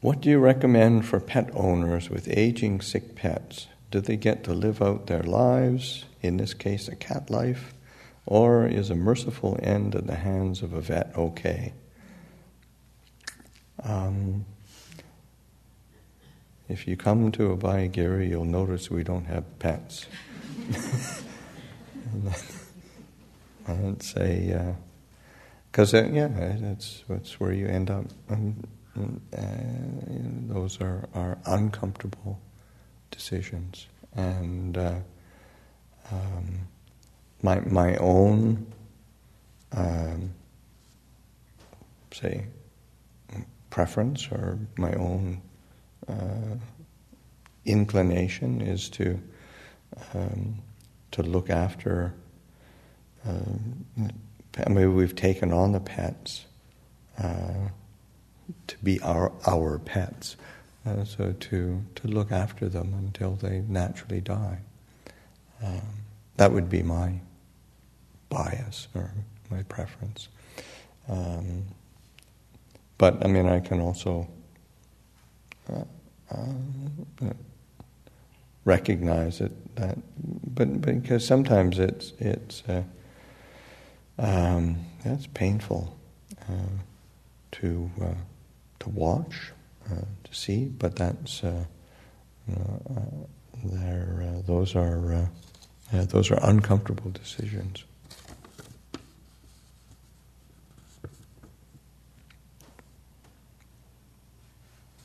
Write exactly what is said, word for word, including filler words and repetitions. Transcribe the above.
What do you recommend for pet owners with aging, sick pets? Do they get to live out their lives, in this case a cat life, or is a merciful end at the hands of a vet okay? Um, if you come to Abhayagiri, you'll notice we don't have pets. I'd say, because uh, uh, yeah, that's that's where you end up. Um, uh, you know, those are, are uncomfortable decisions, and uh, um, my my own um, say preference or my own uh, inclination is to um, to look after. Um, I mean, we've taken on the pets uh, to be our our pets, uh, so to to look after them until they naturally die. Um, that would be my bias or my preference. Um, but I mean, I can also uh, uh, recognize it that, but because sometimes it's it's. Uh, Um, that's painful uh, to uh, to watch, uh, to see, but that's uh, you know, uh, there. Uh, those are uh, uh, those are uncomfortable decisions.